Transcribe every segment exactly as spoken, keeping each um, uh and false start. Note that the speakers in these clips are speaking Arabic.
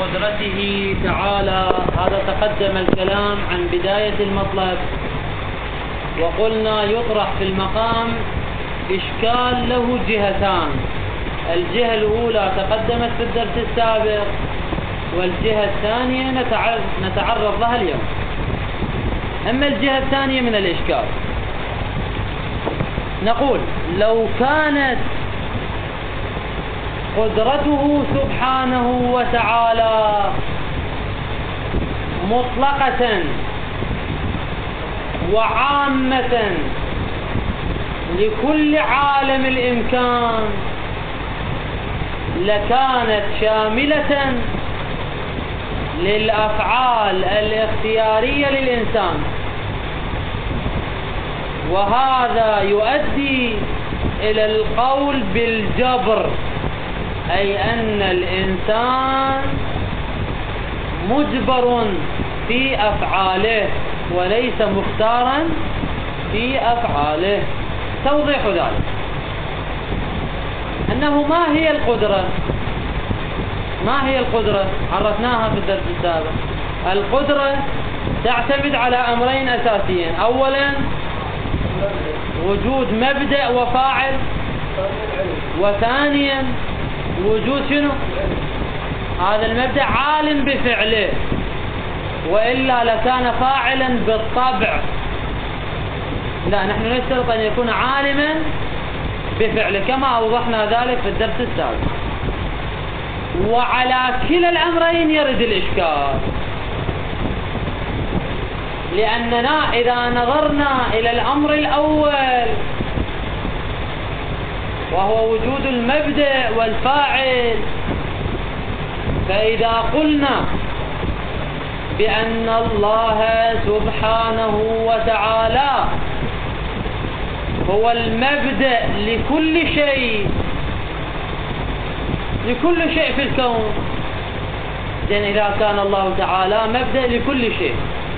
قدرته تعالى. هذا تقدم الكلام عن بداية المطلب، وقلنا يطرح في المقام إشكال له جهتان. الجهة الأولى تقدمت في الدرس السابق، والجهة الثانية نتعرض لها اليوم. أما الجهة الثانية من الإشكال، نقول لو كانت قدرته سبحانه وتعالى مطلقة وعامة لكل عالم الإمكان، لكانت شاملة للأفعال الاختيارية للإنسان، وهذا يؤدي إلى القول بالجبر، أي أن الإنسان مجبر في أفعاله وليس مختارا في أفعاله. توضيح ذلك أنه ما هي القدرة؟ ما هي القدرة؟ عرفناها في الدرس السابق. القدرة تعتمد على أمرين أساسيين: أولا وجود مبدأ وفاعل، وثانيا وجود شنو؟ هذا المبدأ عالم بفعله، وإلا لكان فاعلا بالطبع. لا، نحن نشترط أن يكون عالما بفعله كما أوضحنا ذلك في الدرس السابق. وعلى كلا الأمرين يرد الإشكال، لأننا إذا نظرنا إلى الأمر الأول وهو وجود المبدأ والفاعل، فإذا قلنا بأن الله سبحانه وتعالى هو المبدأ لكل شيء لكل شيء في الكون، لأن إذا كان الله تعالى مبدأ لكل شيء،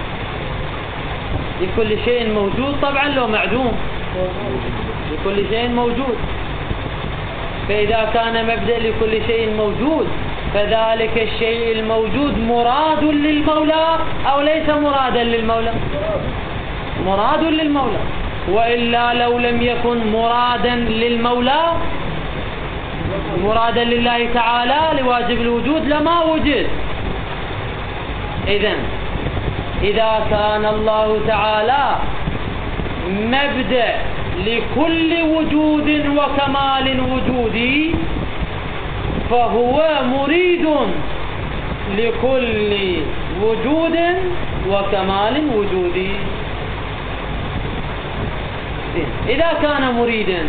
لكل شيء موجود طبعا لو معدوم، لكل شيء موجود، فإذا كان مبدأ لكل شيء موجود فذلك الشيء الموجود مراد للمولى أو ليس مرادا للمولى؟ مراد للمولى، وإلا لو لم يكن مرادا للمولى مرادا لله تعالى لواجب الوجود لما وجد. إذن إذا كان الله تعالى مبدأ لكل وجود وكمال وجودي، فهو مريد لكل وجود وكمال وجودي. إذا كان مريدا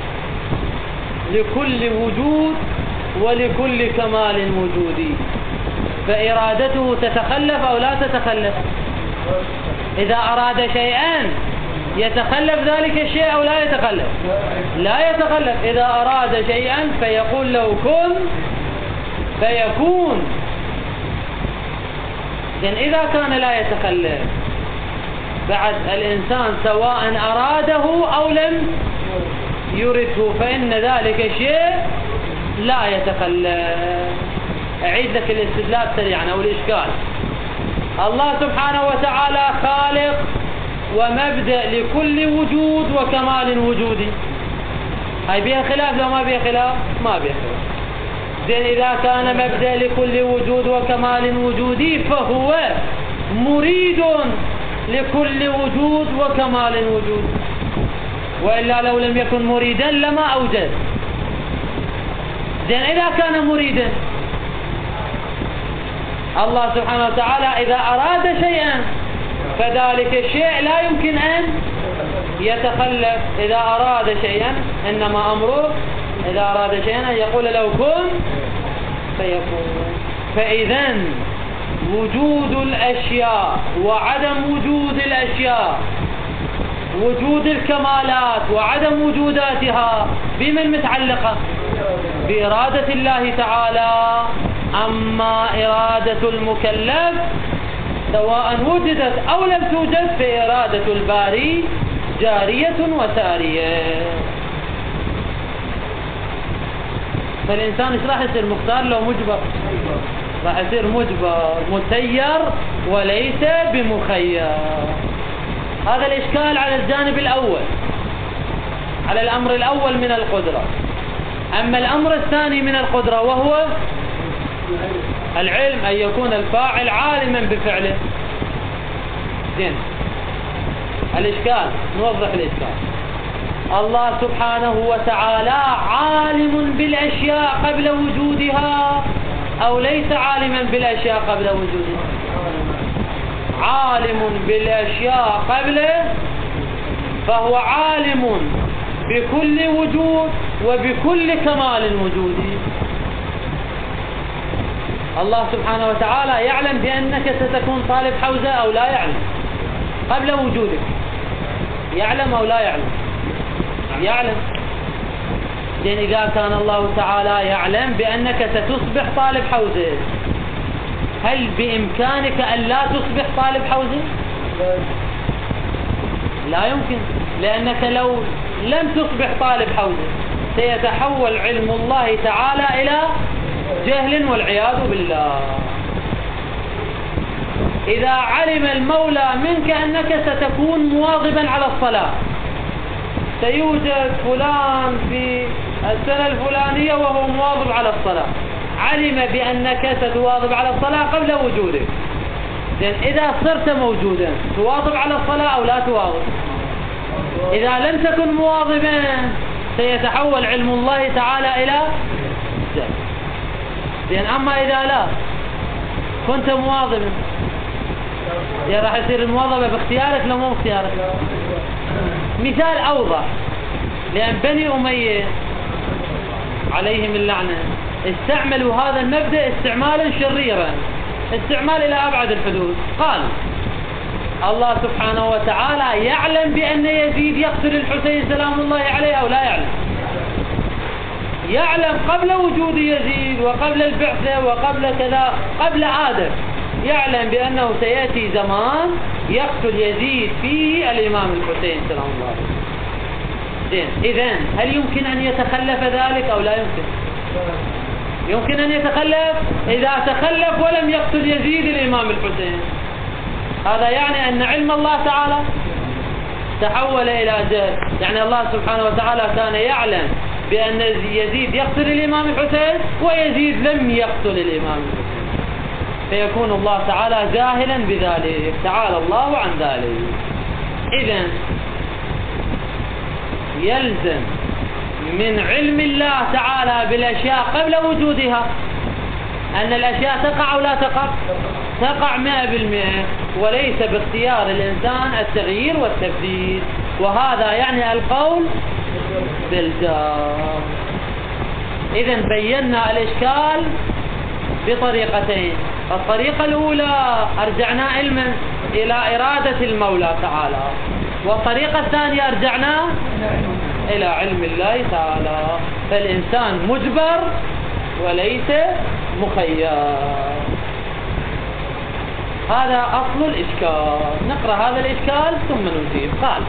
لكل وجود ولكل كمال وجودي، فإرادته تتخلف أو لا تتخلف؟ إذا أراد شيئا يتخلف ذلك الشيء أو لا يتخلف؟ لا يتخلف. إذا أراد شيئا فيقول له كن فيكون. لأن إذا كان لا يتخلف بعد الإنسان سواء أراده أو لم يرده، فإن ذلك الشيء لا يتخلف. أعيد لك الاستدلال سريعا أو الإشكال. الله سبحانه وتعالى خالق ومبدأ لكل وجود وكمال وجودي، هاي بها خلاف لو ما بها خلاف؟ ما بها خلاف. زين، إذا كان مبدأ لكل وجود وكمال وجودي فهو مريد لكل وجود وكمال وجود، وإلا لو لم يكن مريدا لما أوجد. زين، إذا كان مريدا الله سبحانه وتعالى إذا أراد شيئا فذلك الشيء لا يمكن أن يتخلف. إذا أراد شيئا إنما أمره إذا أراد شيئا أن يقول له كن فيكون. فإذن وجود الأشياء وعدم وجود الأشياء، وجود الكمالات وعدم وجوداتها بمن متعلقة؟ بإرادة الله تعالى. أما إرادة المكلف سواء وجدت أو لم توجد فإرادة الباري جارية وسارية. فالإنسان إيش راح يصير؟ مختار لو مجبر؟ راح يصير مجبر مسير وليس بمخير. هذا الإشكال على الجانب الأول، على الأمر الأول من القدرة. أما الأمر الثاني من القدرة وهو العلم، أن يكون الفاعل عالما بفعله. زين، الإشكال نوضح الإشكال. الله سبحانه وتعالى عالم بالأشياء قبل وجودها أو ليس عالما بالأشياء قبل وجودها؟ عالم بالأشياء قبله، فهو عالم بكل وجود وبكل كمال وجود. الله سبحانه وتعالى يعلم بأنك ستكون طالب حوزة أو لا يعلم قبل وجودك؟ يعلم أو لا يعلم؟ يعلم. لأن إذا كان الله تعالى يعلم بأنك ستصبح طالب حوزة، هل بإمكانك أن لا تصبح طالب حوزة؟ لا يمكن، لأنك لو لم تصبح طالب حوزة سيتحول علم الله تعالى إلى جهل والعياذ بالله. إذا علم المولى منك أنك ستكون مواظبا على الصلاة، سيوجد فلان في السنة الفلانية وهو مواظب على الصلاة، علم بأنك ستواظب على الصلاة قبل وجودك. لأن إذا صرت موجودا تواظب على الصلاة أو لا تواظب؟ إذا لم تكن مواظبا سيتحول علم الله تعالى إلى جهل. لأن أما إذا لا كنت مواظبا، يا راح يصير المواظبة باختيارك لو مو باختيارك. مثال أوضح، لأن بني أمية عليهم اللعنة استعملوا هذا المبدأ استعمالا شريرا، استعمال إلى أبعد الحدود. قال الله سبحانه وتعالى يعلم بأن يزيد يقتل الحسين سلام الله عليه أو لا يعلم؟ يعلم قبل وجود يزيد وقبل البعثة وقبل كذا، قبل آدم يعلم بأنه سيأتي زمان يقتل يزيد فيه الإمام الحسين سلام الله عليه. زين، إذن هل يمكن أن يتخلف ذلك أو لا يمكن؟ يمكن أن يتخلف. إذا تخلف ولم يقتل يزيد الإمام الحسين، هذا يعني أن علم الله تعالى تحول إلى جهل. يعني الله سبحانه وتعالى كان يعلم بأن يزيد يقتل الإمام الحسين ويزيد لم يقتل الإمام الحسين، فيكون الله تعالى جاهلا بذلك، تعالى الله عن ذلك. إذن يلزم من علم الله تعالى بالأشياء قبل وجودها أن الأشياء تقع أو لا تقع؟ تقع مئة بالمئة، وليس باختيار الإنسان التغيير والتبديل، وهذا يعني القول بالجار. إذن بينا الإشكال بطريقتين. الطريقة الأولى أرجعنا علما إلى إرادة المولى تعالى، والطريقة الثانية أرجعنا إلى علم الله تعالى. فالإنسان مجبر وليس مخير. هذا أصل الإشكال. نقرأ هذا الإشكال ثم نجيب. قال: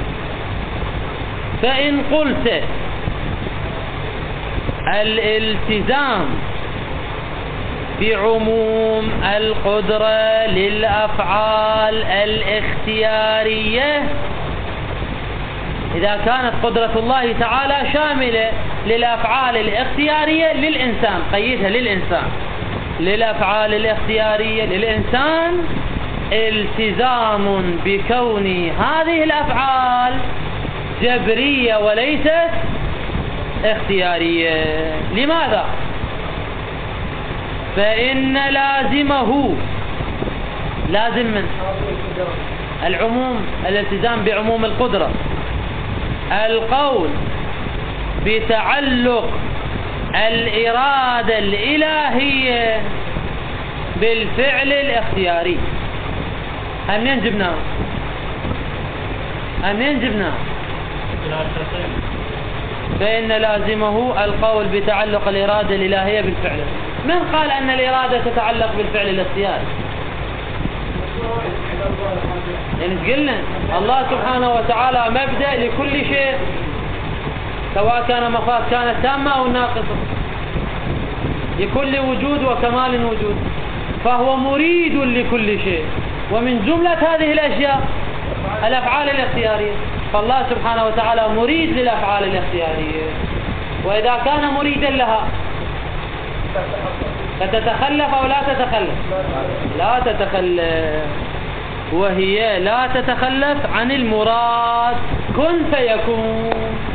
فإن قلت الالتزام بعموم القدرة للأفعال الاختيارية، إذا كانت قدرة الله تعالى شاملة للأفعال الاختيارية للإنسان، قيدها للإنسان، للأفعال الاختيارية للإنسان، التزام بكون هذه الأفعال جبرية وليست اختيارية. لماذا؟ فإن لازمه، لازم من العموم، الالتزام بعموم القدرة، القول بتعلق الإرادة الإلهية بالفعل الاختياري. أمين جبناه؟ أمين جبناه؟ فإن لازمه القول بتعلق الإرادة الإلهية بالفعل. من قال أن الإرادة تتعلق بالفعل الاختياري؟ يعني قلنا الله سبحانه وتعالى مبدأ لكل شيء، سواء كان مفاد كانت تامة أو ناقصة. لكل وجود وكمال وجود، فهو مريد لكل شيء، ومن جملة هذه الأشياء الأفعال الاختيارية. فالله سبحانه وتعالى مريد للأفعال الاختيارية، وإذا كان مريدا لها فتتخلف أو لا تتخلف؟ لا تتخلف، وهي لا تتخلف عن المراد. كن فيكون،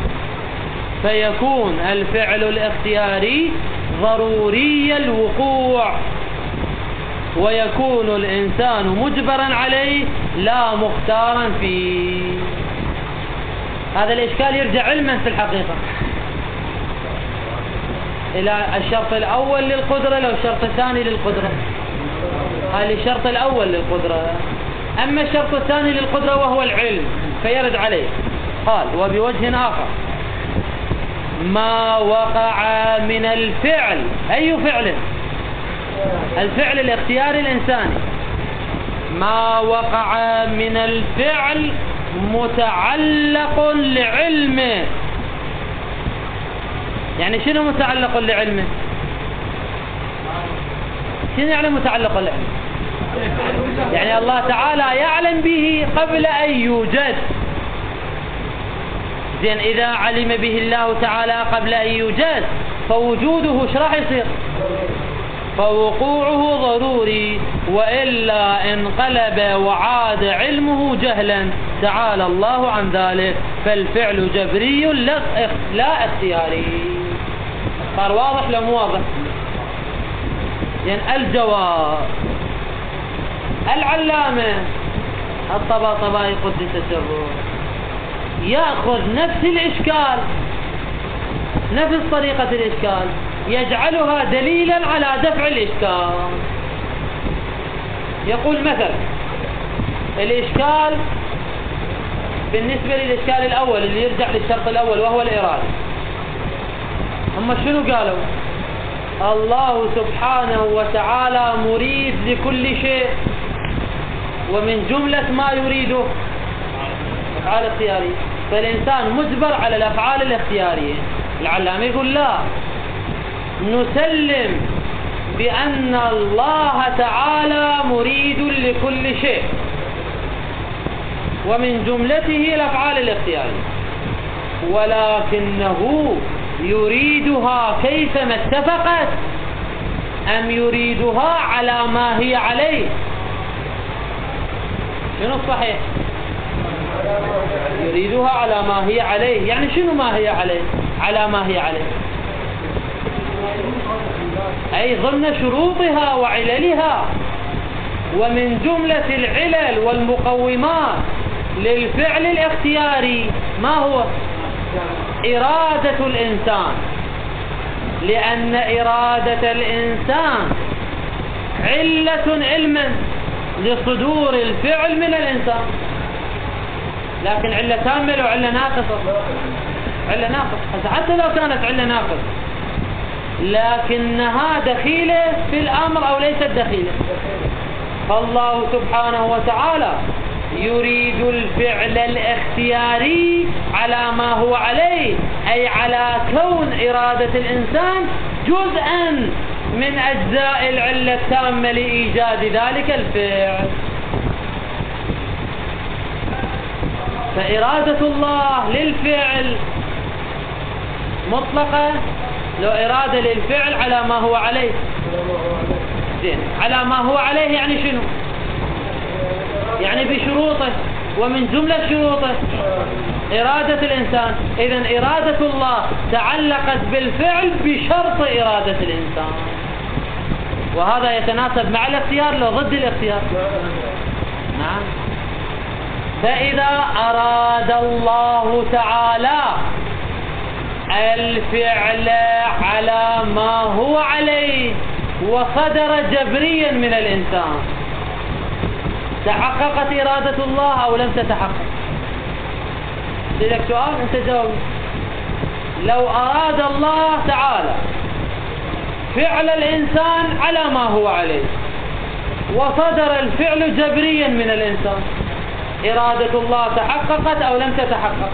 فيكون الفعل الاختياري ضروري الوقوع، ويكون الإنسان مجبرا عليه لا مختارا فيه. هذا الإشكال يرجع علما في الحقيقة إلى الشرط الأول للقدرة لو الشرط الثاني للقدرة. هذا الشرط الأول للقدرة. أما الشرط الثاني للقدرة وهو العلم فيرد عليه. قال وبوجه آخر ما وقع من الفعل. أي فعل؟ الفعل الاختياري الإنساني. ما وقع من الفعل متعلق لعلمه. يعني شنو متعلق لعلمه؟ شنو يعني متعلق لعلمه؟ يعني الله تعالى يعلم به قبل أن يوجد. زين إذا علم به الله تعالى قبل أن يوجد فوجوده ايش راح يصير؟ فوقوعه ضروري، وإلا انقلب وعاد علمه جهلا تعالى الله عن ذلك، فالفعل جبري لا اختياري. صار واضح لو مو واضح؟ يعني الجواب العلامة الطباطبائي قدس سره يأخذ نفس الإشكال، نفس طريقة الإشكال، يجعلها دليلا على دفع الإشكال. يقول مثلا الإشكال بالنسبة للإشكال الأول اللي يرجع للشرط الأول وهو الإرادة، هم شنو قالوا؟ الله سبحانه وتعالى مريد لكل شيء، ومن جملة ما يريده أفعال اختيارية، فالإنسان مجبر على الأفعال الاختيارية. العلامة يقول لا، نسلم بأن الله تعالى مريد لكل شيء، ومن جملته الأفعال الاختيارية، ولكنه يريدها كيفما اتفقت أم يريدها على ما هي عليه؟ شنو الصحيح؟ يريدها على ما هي عليه. يعني شنو ما هي عليه؟ على ما هي عليه أي ضمن شروطها وعللها. ومن جملة العلل والمقومات للفعل الاختياري ما هو؟ إرادة الإنسان، لأن إرادة الإنسان علة علما لصدور الفعل من الإنسان. لكن علة كاملة وعلة ناقصة؟ علة ناقصة. حتى لو كانت علة ناقصة لكنها دخيلة في الأمر أو ليست دخيلة. فالله سبحانه وتعالى يريد الفعل الاختياري على ما هو عليه، أي على كون إرادة الإنسان جزءا من أجزاء العلة التامة لإيجاد ذلك الفعل. فإرادة الله للفعل مطلقة لو إرادة للفعل على ما هو عليه. زين، على ما هو عليه يعني شنو؟ يعني بشروطه، ومن جملة شروطه إرادة الإنسان. إذن إرادة الله تعلقت بالفعل بشرط إرادة الإنسان، وهذا يتناسب مع الاختيار لو ضد الاختيار. نعم. فإذا أراد الله تعالى الفعل على ما هو عليه وصدر جبريا من الإنسان، تحققت إرادة الله أو لم تتحقق؟ لك سؤال أنت جاوب. لو أراد الله تعالى فعل الإنسان على ما هو عليه وصدر الفعل جبريا من الإنسان، إرادة الله تحققت أو لم تتحقق؟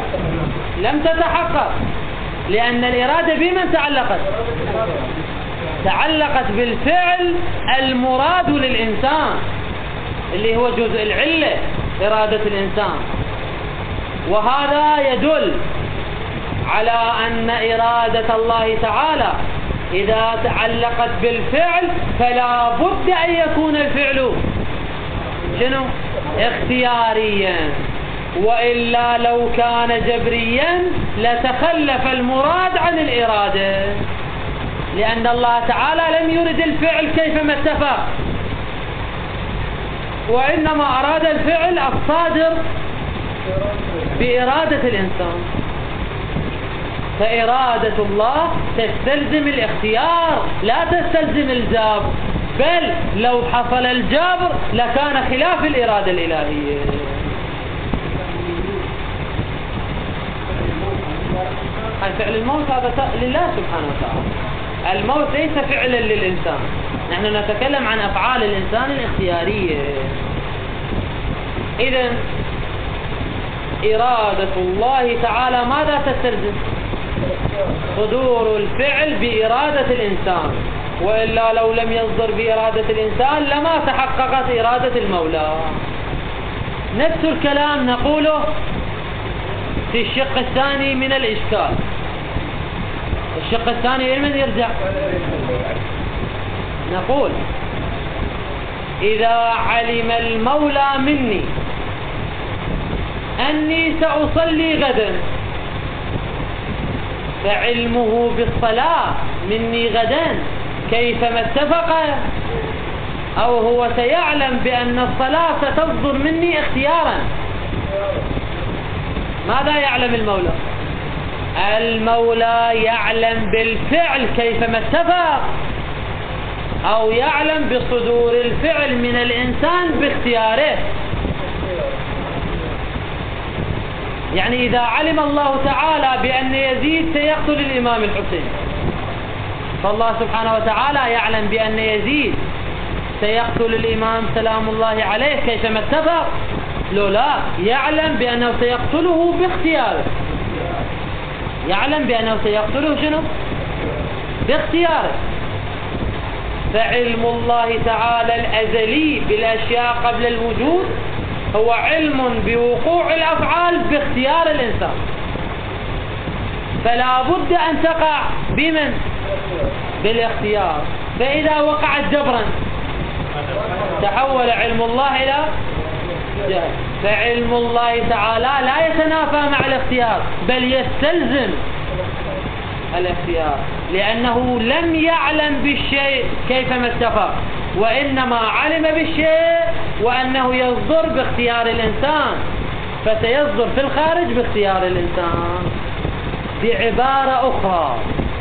لم تتحقق، لأن الإرادة بمن تعلقت؟ تعلقت بالفعل المراد للإنسان اللي هو جزء العلة إرادة الإنسان، وهذا يدل على أن إرادة الله تعالى إذا تعلقت بالفعل فلا بد أن يكون الفعل شنو؟ اختياريا، وإلا لو كان جبريا لتخلف المراد عن الإرادة، لأن الله تعالى لم يرد الفعل كيفما اتفق، وإنما أراد الفعل الصادر بإرادة الإنسان. فإرادة الله تستلزم الاختيار لا تستلزم الجبر، بل لو حصل الجبر لكان خلاف الإرادة الإلهية. فعل الموت هذا لله سبحانه وتعالى، الموت ليس فعلا للإنسان، نحن نتكلم عن أفعال الإنسان الاختيارية. إذن إرادة الله تعالى ماذا تستلزم؟ صدور الفعل بإرادة الإنسان، وإلا لو لم يصدر بإرادة الإنسان لما تحققت إرادة المولى. نفس الكلام نقوله في الشق الثاني من الإشكال. الشق الثاني لمن يرجع؟ نقول إذا علم المولى مني أني سأصلي غدا، فعلمه بالصلاة مني غدا كيفما اتفق، أو هو سيعلم بأن الصلاة ستصدر مني اختيارا. ماذا يعلم المولى؟ المولى يعلم بالفعل كيفما اتفق، أو يعلم بصدور الفعل من الإنسان باختياره. يعني إذا علم الله تعالى بأن يزيد سيقتل الإمام الحسين، فالله سبحانه وتعالى يعلم بأن يزيد سيقتل الإمام سلام الله عليه كيفما اتفق؟ لو لا، يعلم بأنه سيقتله باختياره، يعلم بأنه سيقتله شنو؟ باختياره. فعلم الله تعالى الأزلي بالأشياء قبل الوجود هو علم بوقوع الأفعال باختيار الإنسان، فلا بد أن تقع بمن؟ بالاختيار. فإذا وقعت جبرا تحول علم الله إلى جهل. فعلم الله تعالى لا يتنافى مع الاختيار، بل يستلزم الاختيار، لأنه لم يعلم بالشيء كيفما اتفق، وإنما علم بالشيء وأنه يصدر باختيار الإنسان، فسيصدر في الخارج باختيار الإنسان. بعبارة أخرى،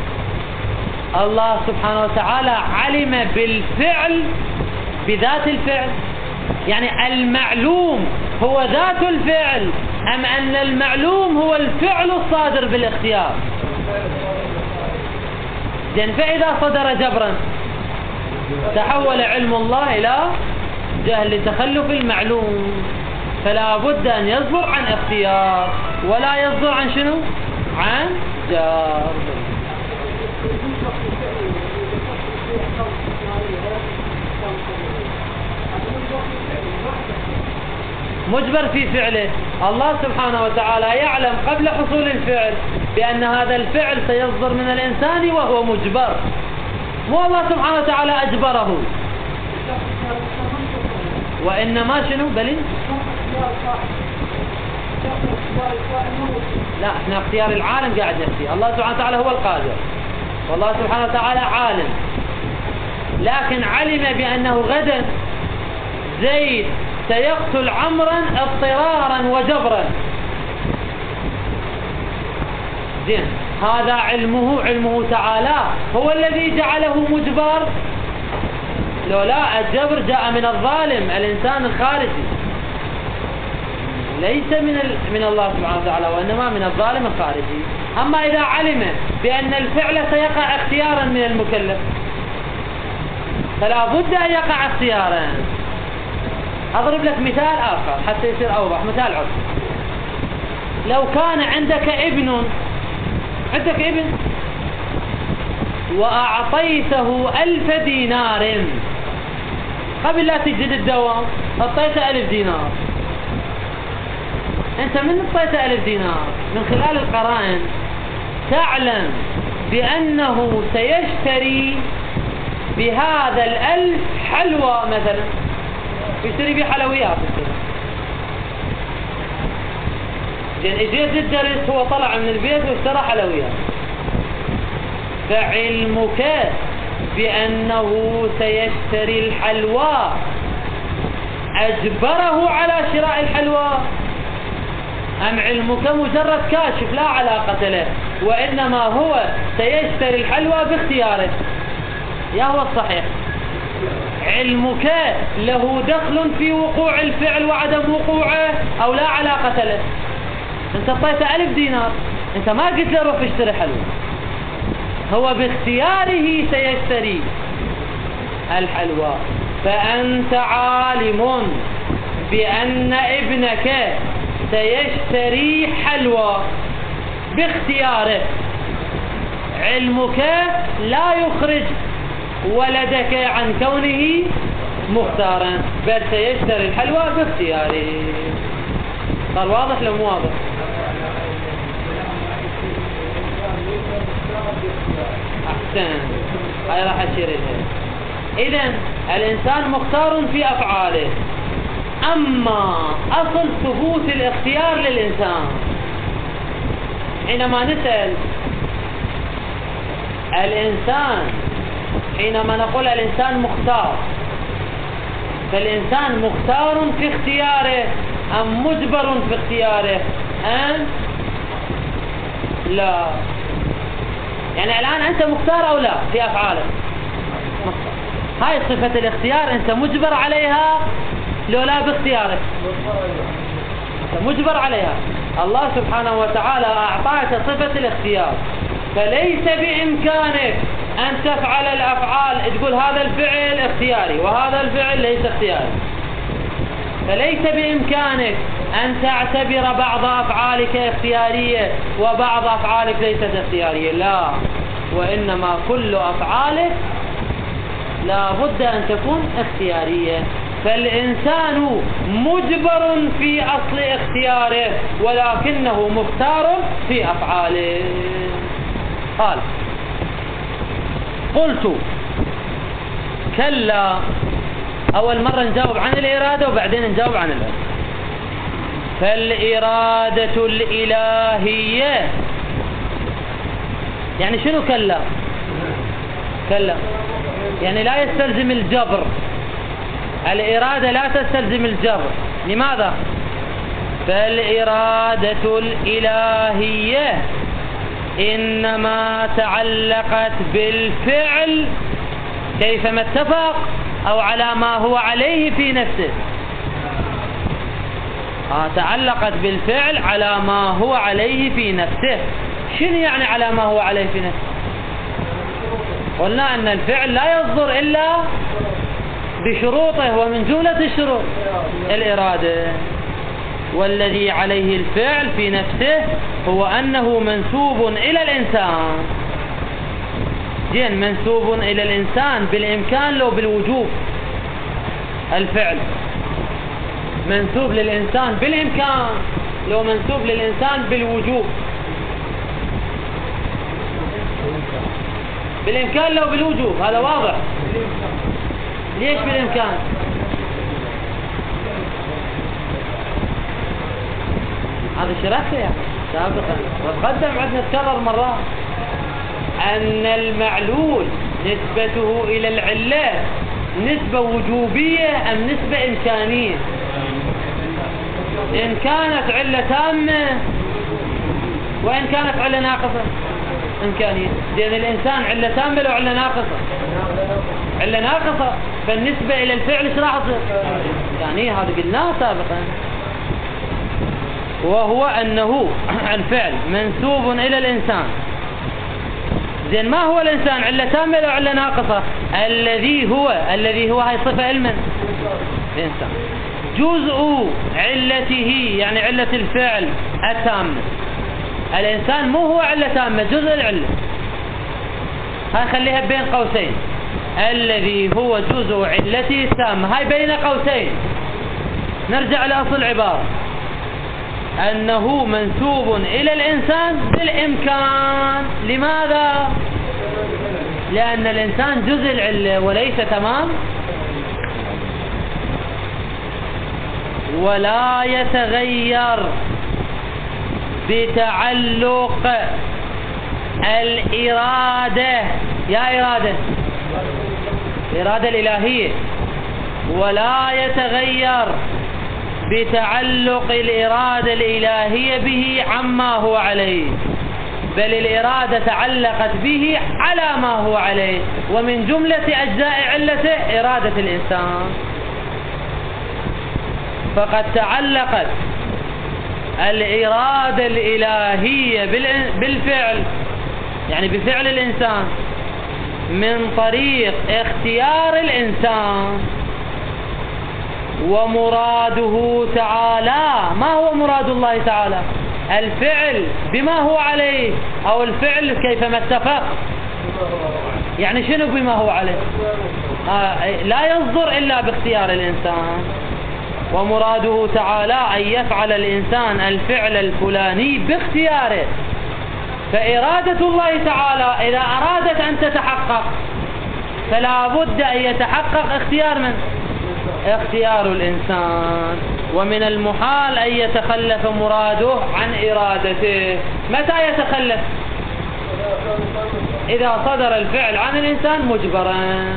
الله سبحانه وتعالى علم بالفعل بذات الفعل، يعني المعلوم هو ذات الفعل، أم أن المعلوم هو الفعل الصادر بالاختيار؟ لأن فإذا صدر جبرا تحول علم الله إلى جهل لتخلف المعلوم، فلا بد أن يصدر عن اختيار ولا يصدر عن شنو؟ عن جبر. مجبر في فعله. الله سبحانه وتعالى يعلم قبل حصول الفعل بأن هذا الفعل سيصدر من الإنسان وهو مجبر، مو الله سبحانه وتعالى أجبره، وإنما شنو؟ بل لا، احنا اختيار العالم قاعد نحكي. الله سبحانه وتعالى هو القادر، والله سبحانه وتعالى عالم، لكن علم بأنه غدا زيد سيقتل عمرا اضطرارا وجبرا. زين، هذا علمه علمه تعالى هو الذي جعله مجبر. لو لا، الجبر جاء من الظالم الإنسان الخارجي، ليس من ال... من الله سبحانه وتعالى، وإنما من الظالم الخارجي. أما إذا علم بأن الفعل سيقع اختيارا من المكلف فلا بد أن يقع اختيارا. أضرب لك مثال آخر حتى يصير أوضح، مثال عرف. لو كان عندك ابن، عندك ابن وأعطيته ألف دينار، قبل لا تجد الدوام أعطيته ألف دينار. أنت من أعطيته ألف دينار من خلال القرائن تعلم بأنه سيشتري بهذا الألف حلوى مثلا، يشتري به حلويات. زين اجيت الدرس هو طلع من البيت واشترى حلويات، فعلمك بأنه سيشتري الحلوى أجبره على شراء الحلوى، أم علمك مجرد كاشف لا علاقة له، وإنما هو سيشتري الحلوى باختياره؟ يا هو الصحيح علمك له دخل في وقوع الفعل وعدم وقوعه أو لا علاقة له؟ انت اعطيته ألف دينار، انت ما قلت له روح اشتري حلوى، هو باختياره سيشتري الحلوى. فأنت عالم بأن ابنك سيشتري حلوى باختياره، علمك لا يخرج ولدك عن كونه مختارا، بل سيشتري الحلوى باختياره. صار واضح لو مو واضح؟ أحسن، هاي راح أشير إليها. إذن الإنسان مختار في أفعاله، أما أصل ثبوت الاختيار للإنسان حينما نسأل الإنسان، حينما نقول الإنسان مختار، فالإنسان مختار في اختياره أم مجبر في اختياره أم لا؟ يعني الآن أنت مختار أو لا في أفعالك؟ مختار. هاي صفة الاختيار أنت مجبر عليها لو لا باختيارك؟ أنت مجبر عليها. الله سبحانه وتعالى أعطاك صفة الاختيار، فليس بإمكانك أن تفعل الأفعال تقول هذا الفعل اختياري وهذا الفعل ليس اختياري، فليس بإمكانك أن تعتبر بعض أفعالك اختيارية وبعض أفعالك ليست اختيارية، لا، وإنما كل أفعالك لا بد أن تكون اختيارية. فالإنسان مجبر في أصل اختياره ولكنه مختار في أفعاله. قال قلت كلا، أول مرة نجاوب عن الإرادة وبعدين نجاوب عن العلم. فالإرادة الإلهية يعني شنو كلا؟ كلا يعني لا يستلزم الجبر، الإرادة لا تستلزم الجبر. لماذا؟ فالإرادة الإلهية إنما تعلقت بالفعل كيفما اتفق أو على ما هو عليه في نفسه. آه تعلقت بالفعل على ما هو عليه في نفسه. شنو يعني على ما هو عليه في نفسه؟ قلنا أن الفعل لا يصدر إلا بشروطه، ومن جملة الشروط الإرادة، والذي عليه الفعل في نفسه هو أنه منسوب إلى الإنسان. جين منسوب إلى الإنسان بالإمكان لو بالوجوب، الفعل منسوب للإنسان بالإمكان لو منسوب للإنسان بالوجوب، بالإمكان لو بالوجوب، هذا واضح. ليش بالإمكان؟ هذا شرحته يعني سابقا وتقدم عندنا تكرر مرات، أن المعلول نسبته إلى العلة نسبة وجوبية أم نسبة إمكانية؟ إن كانت علة تامة، وإن كانت علة ناقصة إمكانية. لأن الإنسان علة تامة لو علة ناقصة، علة ناقصة، فالنسبة إلى الفعل ايش راح تصير؟ يعني هذا قلناه سابقا، وهو أنه الفعل منسوب إلى الإنسان. زين ما هو الإنسان؟ علة تامة لو علة ناقصة؟ الذي هو الذي هو هاي صفة المن الإنسان، جزء علته يعني علة الفعل التامة. الإنسان مو هو علة تامة، جزء العلة. هاي خليها بين قوسين، الذي هو جزء علته التامة، هاي بين قوسين. نرجع لأصل العبارة، أنه منسوب إلى الإنسان بالإمكان. لماذا؟ لأن الإنسان جزء العلة وليس تمام. ولا يتغير بتعلق الإرادة، يا إرادة الإرادة الإلهية، ولا يتغير بتعلق الإرادة الإلهية به عما هو عليه، بل الإرادة تعلقت به على ما هو عليه، ومن جملة أجزاء علته إرادة الإنسان. فقد تعلقت الإرادة الإلهية بالفعل، يعني بفعل الإنسان، من طريق اختيار الإنسان. ومراده تعالى، ما هو مراد الله تعالى؟ الفعل بما هو عليه، أو الفعل كيفما اتفق. يعني شنو بما هو عليه؟ آه لا يصدر إلا باختيار الإنسان. ومراده تعالى أن يفعل الإنسان الفعل الفلاني باختياره. فإرادة الله تعالى إذا أرادت أن تتحقق فلا بد أن يتحقق اختيار من؟ اختيار الإنسان. ومن المحال أن يتخلف مراده عن إرادته. متى يتخلف؟ إذا صدر الفعل عن الإنسان مجبرا.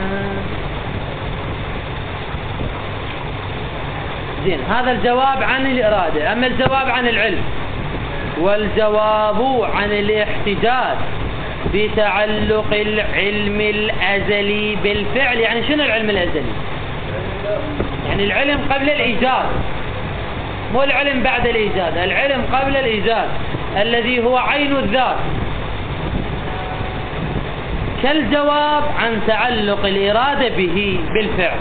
زين، هذا الجواب عن الإرادة. أما الجواب عن العلم، والجواب عن الاحتجاج بتعلق العلم الأزلي بالفعل. يعني شنو العلم الأزلي؟ يعني العلم قبل الإيجاد، مو العلم بعد الإيجاد، العلم قبل الإيجاد الذي هو عين الذات. كالجواب عن تعلق الإرادة به بالفعل.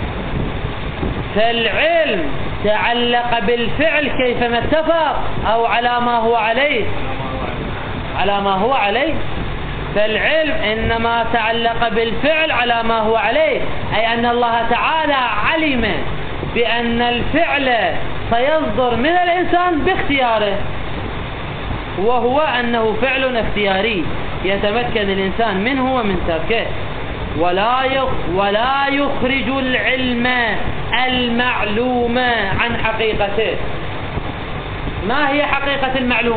فالعلم تعلق بالفعل كيفما اتفق أو على ما هو عليه، على ما هو عليه. فالعلم إنما تعلق بالفعل على ما هو عليه، أي أن الله تعالى علم بأن الفعل سيصدر من الإنسان باختياره، وهو أنه فعل اختياري يتمكن الإنسان منه ومن تركه. ولا ولا يخرج العلم المعلوم عن حقيقته. ما هي حقيقة المعلوم؟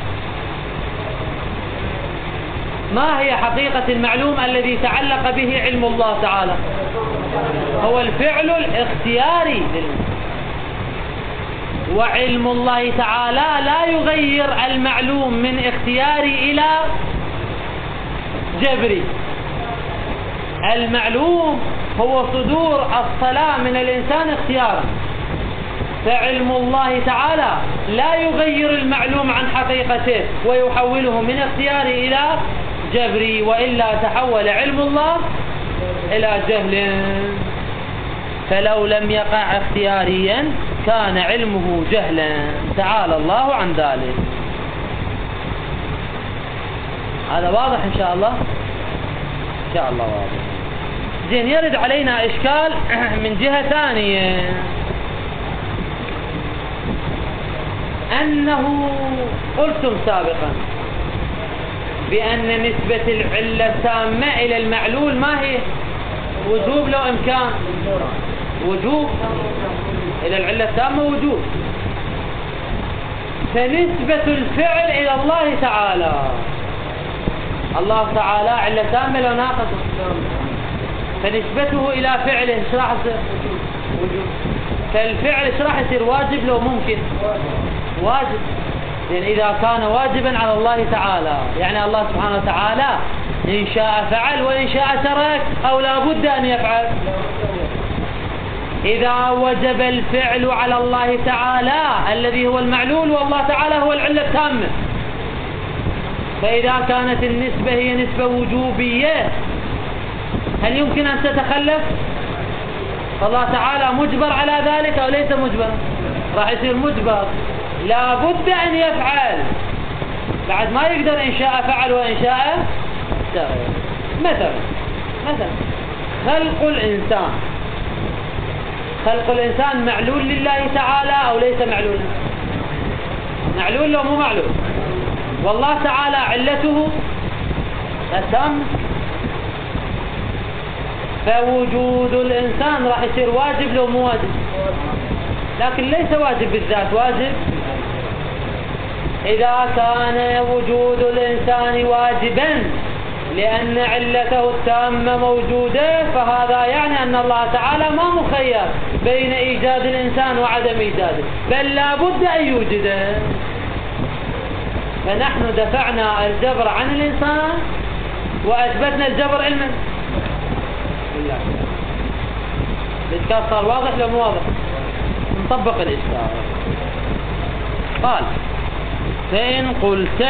ما هي حقيقة المعلوم الذي تعلق به علم الله تعالى؟ هو الفعل الاختياري. وعلم الله تعالى لا يغير المعلوم من اختياري إلى جبري. المعلوم هو صدور الصلاة من الإنسان اختيارا، فعلم الله تعالى لا يغير المعلوم عن حقيقته ويحوله من اختياري إلى جبري، وإلا تحول علم الله إلى جهل. فلو لم يقع اختياريا كان علمه جهلا، تعالى الله عن ذلك. هذا واضح إن شاء الله؟ إن شاء الله واضح. زين، يرد علينا إشكال من جهة ثانية، أنه قلتم سابقا بأن نسبة العلة التامة إلى المعلول ما هي؟ وجوب لو إمكان؟ وجوب إلى العلة التامة وجوب. فنسبة الفعل إلى الله تعالى، الله تعالى علة تامة لو ناقص، فنسبته إلى فعله ايش راح يصير؟ وجوب. فالفعل ايش راح يصير؟ واجب لو ممكن؟ واجب. لأن إذا كان واجبا على الله تعالى، يعني الله سبحانه وتعالى إن شاء فعل وإن شاء ترك، أو لا بد أن يفعل. إذا وجب الفعل على الله تعالى الذي هو المعلول، والله تعالى هو العلة التامة، فإذا كانت النسبة هي نسبة وجوبية هل يمكن أن تتخلف؟ فالله تعالى مجبر على ذلك أو ليس مجبر؟ راح يصير مجبر، لا بد أن يفعل، بعد ما يقدر إن شاء فعل وإن شاء ترك. مثلا مثلا خلق الإنسان خلق الإنسان معلول لله تعالى أو ليس معلولا؟ معلول لو مو معلول. والله تعالى علته التام، فوجود الإنسان راح يصير واجب لو مو واجب، لكن ليس واجب بالذات، واجب إذا كان وجود الإنسان واجبا لأن علته التامة موجودة، فهذا يعني أن الله تعالى ما مخير بين إيجاد الإنسان وعدم إيجاده، بل لا بد أن يوجده. فنحن دفعنا الجبر عن الإنسان وأثبتنا الجبر علما. الإشكال صار واضح لو مو واضح؟ نطبق الإشكال. قال: فإن قلت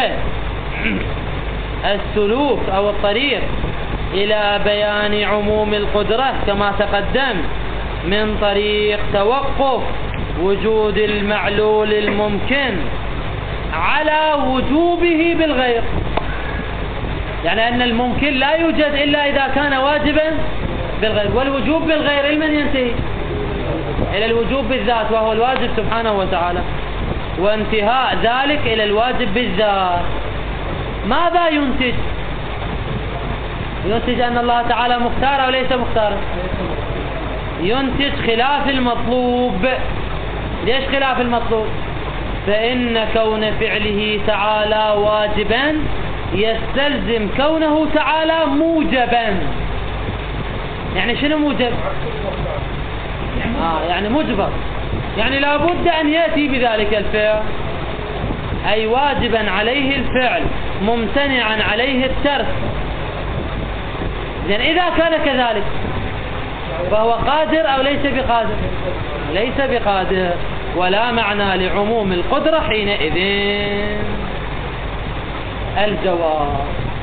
السلوك أو الطريق إلى بيان عموم القدرة كما تقدم من طريق توقف وجود المعلول الممكن على وجوبه بالغير، يعني أن الممكن لا يوجد إلا إذا كان واجبا بالغير، والوجوب بالغير لمن ينتهي؟ إلى الوجوب بالذات وهو الواجب سبحانه وتعالى، وانتهاء ذلك إلى الواجب بالذات. ماذا ينتج؟ ينتج أن الله تعالى مختار أو ليس مختارا؟ ينتج خلاف المطلوب. ليش خلاف المطلوب؟ فإن كون فعله تعالى واجبا يستلزم كونه تعالى موجبا. يعني شنو موجب؟ آه يعني مجبر، يعني لا بد أن يأتي بذلك الفعل، أي واجبا عليه الفعل ممتنعا عليه الترك. يعني إذا كان كذلك فهو قادر أو ليس بقادر؟ ليس بقادر، ولا معنى لعموم القدرة حينئذ. الجواب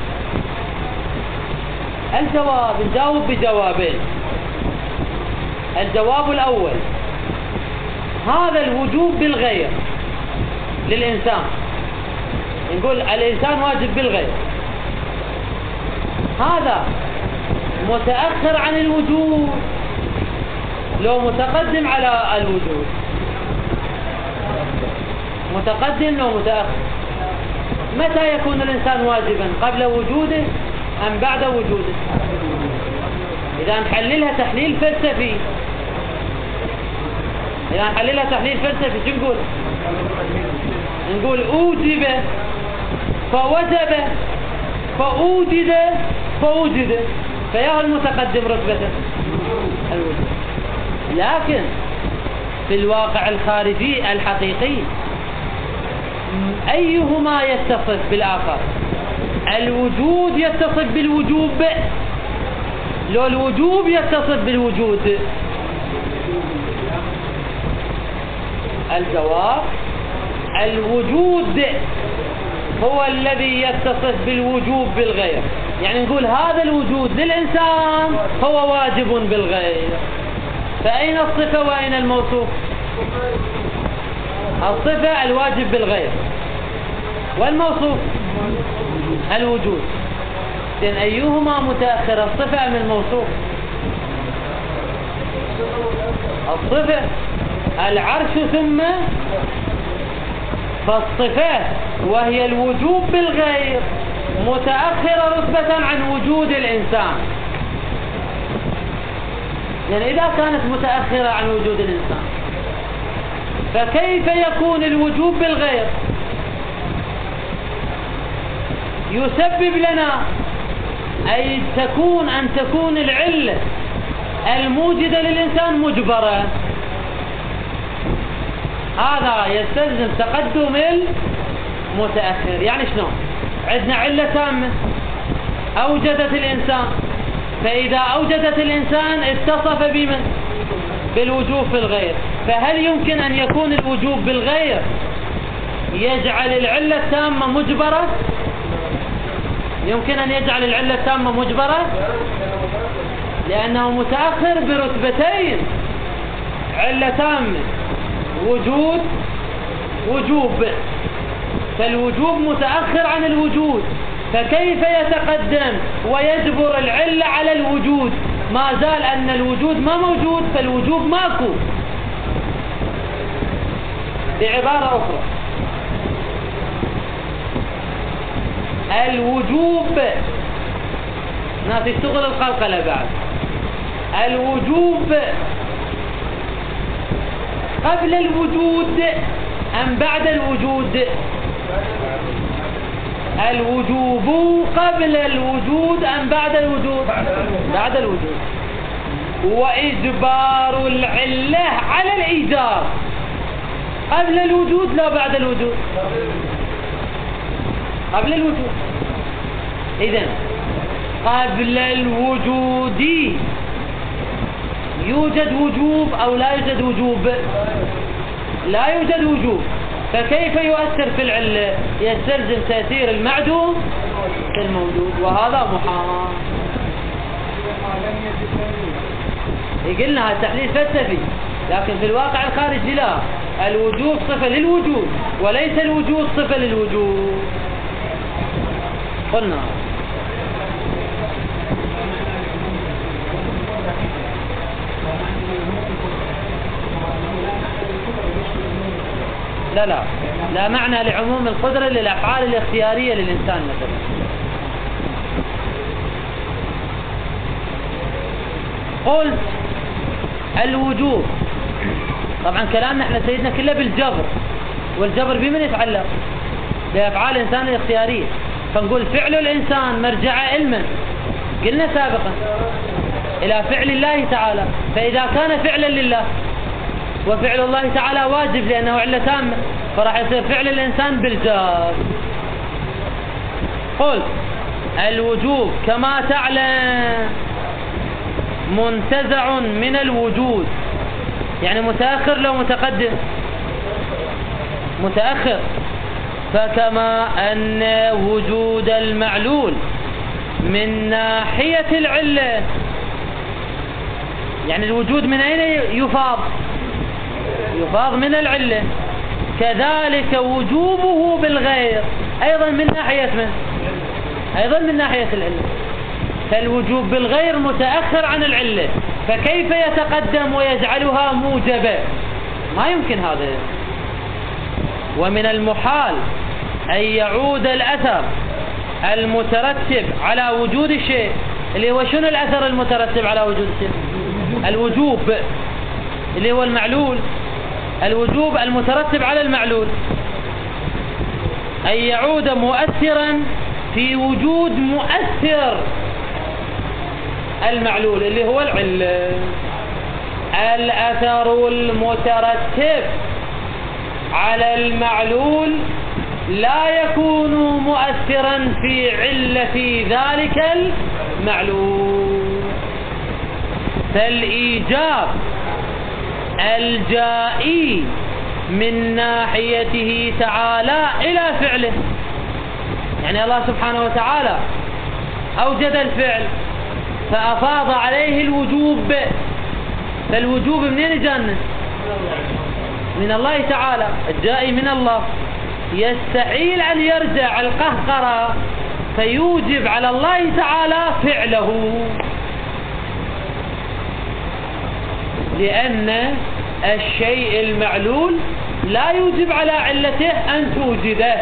الجواب نجاوب بجوابين. الجواب الأول: هذا الوجوب بالغير للإنسان، نقول الإنسان واجب بالغير، هذا متأخر عن الوجود لو متقدم على الوجود؟ متقدم لو متأخر؟ متى يكون الإنسان واجبا؟ قبل وجوده أم بعد وجوده؟ إذا نحللها تحليل فلسفي إذا نحللها تحليل فلسفي شو نقول؟ نقول أوجب فوجب فأوجد فوجد، فيا المتقدم رتبة الوجود. لكن في الواقع الخارجي الحقيقي أيهما يتصف بالآخر؟ الوجود يتصف بالوجوب لو الوجوب يتصف بالوجود؟ الجواب: الوجود هو الذي يتصف بالوجوب بالغير. يعني نقول هذا الوجود للإنسان هو واجب بالغير. فأين الصفة وأين الموصوف؟ الصفة الواجب بالغير، والموصوف الوجود. إذن أيهما متأخر، الصفة أم الموصوف؟ الصفة. العرش ثم فالصفات وهي الوجوب بالغير متأخرة رتبة عن وجود الإنسان. يعني إذا كانت متأخرة عن وجود الإنسان فكيف يكون الوجوب بالغير؟ يسبب لنا أي تكون أن تكون العلة الموجدة للإنسان مجبرة. هذا يستلزم تقدم المتأخر. يعني شنو؟ عندنا علة تامة أوجدت الإنسان، فإذا أوجدت الإنسان اتصف بمن؟ بالوجوب بالغير. فهل يمكن أن يكون الوجوب بالغير يجعل العلة التامة مجبرة؟ يمكن أن يجعل العلة التامة مجبرة لأنه متأخر برتبتين: علة تامة وجود وجوب. فالوجوب متأخر عن الوجود، فكيف يتقدم ويجبر العلة على الوجود؟ ما زال أن الوجود ما موجود، فالوجوب ماكو. بعبارة أخرى، الوجوب ناس يشتغل القلقلة بعد. الوجوب قبل الوجود أم بعد الوجود؟ الوجوب قبل الوجود أم بعد الوجود؟ بعد الوجود. وإجبار العلة على الإيجاب قبل الوجود لا بعد الوجود؟ قبل الوجود. إذن قبل الوجود يوجد وجوب أو لا يوجد وجوب؟ لا يوجد وجوب، فكيف يؤثر في العلة؟ يستلزم تأثير المعدوم في الموجود، وهذا محال. يقلنا التحليل فلسفي، لكن في الواقع الخارجي لا، الوجوب صفة للوجود وليس الوجود صفة للوجود. قلنا لا لا لا معنى لعموم القدرة للأفعال الاختيارية للإنسان مثلا. قلت الوجوب، طبعا كلامنا احنا سيدنا كله بالجبر، والجبر بمن يتعلق؟ بأفعال الإنسان الاختيارية. فنقول فعل الإنسان مرجع علما، قلنا سابقا إلى فعل الله تعالى، فإذا كان فعلا لله وفعل الله تعالى واجب لأنه علة تامة، فراح يصير فعل الإنسان بالجار. قل الوجوب كما تعلم منتزع من الوجود، يعني متأخر لو متقدم؟ متأخر. فكما أن وجود المعلول من ناحية العلة، يعني الوجود من أين يفاض؟ يفاض من العلة، كذلك وجوبه بالغير أيضا من ناحية من؟ أيضا من ناحية العلة. فالوجوب بالغير متأخر عن العلة، فكيف يتقدم ويجعلها موجبة؟ ما يمكن هذا. ومن المحال أن يعود الأثر المترتب على وجود الشيء، اللي هو شنو الأثر المترتب على وجود الشيء؟ الوجوب اللي هو المعلول، الوجوب المترتب على المعلول، أن يعود مؤثرا في وجود مؤثر المعلول اللي هو العلة. الأثر المترتب على المعلول لا يكون مؤثرا في علة ذلك المعلول، فالإيجاب الجائي من ناحيته تعالى إلى فعله، يعني الله سبحانه وتعالى أوجد الفعل فأفاض عليه الوجوب، فالوجوب منين جانا؟ من الله تعالى، الجائي من الله. يستحيل أن يرجع القهقرة فيوجب على الله تعالى فعله، لأن الشيء المعلول لا يوجب على علته أن توجده،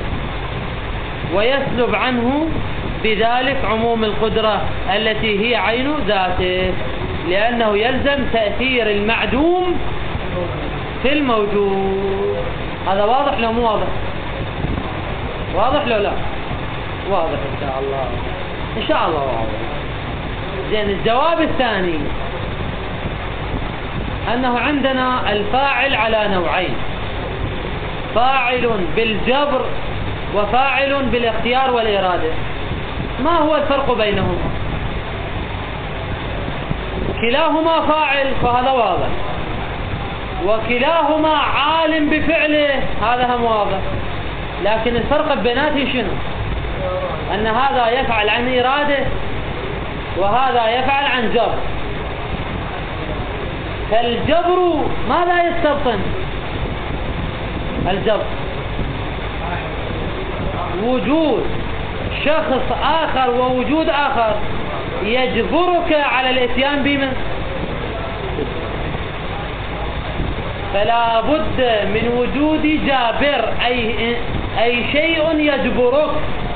ويسلب عنه بذلك عموم القدرة التي هي عين ذاته، لأنه يلزم تأثير المعدوم في الموجود. هذا واضح لو مو واضح؟ واضح لو لا؟ واضح إن شاء الله، إن شاء الله واضح. زين، الجواب الثاني أنه عندنا الفاعل على نوعين، فاعل بالجبر وفاعل بالاختيار والإرادة. ما هو الفرق بينهما؟ كلاهما فاعل فهذا واضح، وكلاهما عالم بفعله هذا هم واضح، لكن الفرق بيناتهم شنو؟ أن هذا يفعل عن إرادة وهذا يفعل عن جبر. فالجبر ماذا يستبطن؟ الجبر وجود شخص آخر ووجود آخر يجبرك على الاتيان بمن؟ فلا بد من وجود جابر، أي, أي شيء يجبرك.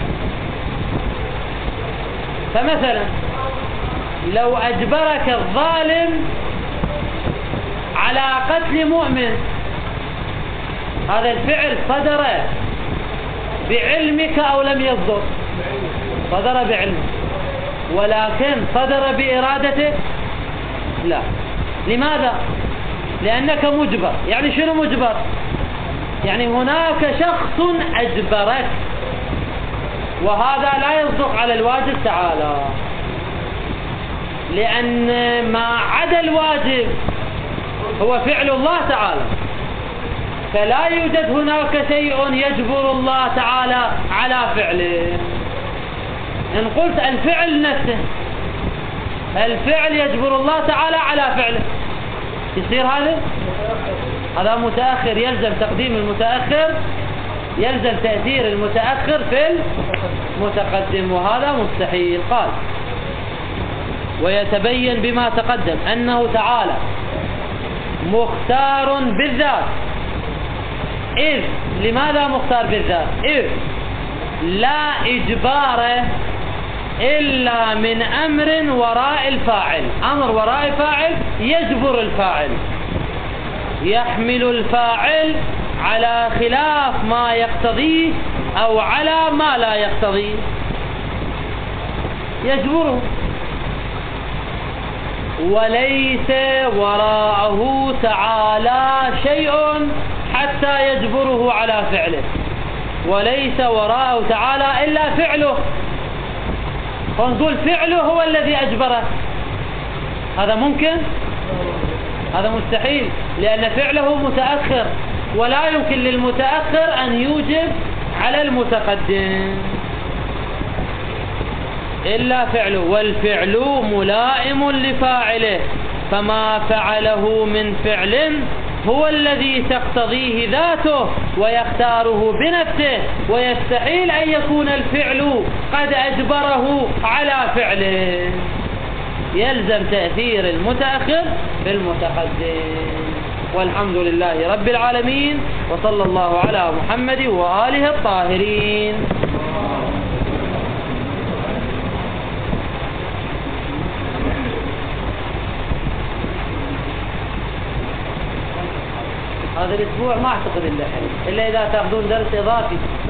فمثلا لو أجبرك الظالم على قتل مؤمن، هذا الفعل صدر بعلمك أو لم يصدر؟ صدر بعلمك، ولكن صدر بإرادتك؟ لا. لماذا؟ لأنك مجبر. يعني شنو مجبر؟ يعني هناك شخص أجبرك، وهذا لا يصدق على الواجب تعالى، لأن ما عدا الواجب هو فعل الله تعالى، فلا يوجد هناك شيء يجبر الله تعالى على فعله. إن قلت الفعل نفسه، الفعل يجبر الله تعالى على فعله، يصير هذا هذا متأخر، يلزم تقديم المتأخر، يلزم تأثير المتأخر في المتقدم، وهذا مستحيل. قال: ويتبين بما تقدم أنه تعالى مختار بالذات. إذ لماذا مختار بالذات؟ إذ لا إجبار إلا من أمر وراء الفاعل. أمر وراء الفاعل يجبر الفاعل، يحمل الفاعل على خلاف ما يقتضيه أو على ما لا يقتضيه، يجبره. وليس وراءه تعالى شيء حتى يجبره على فعله، وليس وراءه تعالى إلا فعله. ونقول فعله هو الذي أجبره، هذا ممكن؟ هذا مستحيل، لأن فعله متأخر، ولا يمكن للمتأخر أن يوجب على المتقدم إلا فعله، والفعل ملائم لفاعله، فما فعله من فعل هو الذي تقتضيه ذاته ويختاره بنفسه، ويستحيل أن يكون الفعل قد أجبره على فعله، يلزم تأثير المتأخر بالمتقدم. والحمد لله رب العالمين، وصلى الله على محمد وآله الطاهرين. هذا الأسبوع ما أعتقد إلا إلا إذا تأخذون درس إضافي.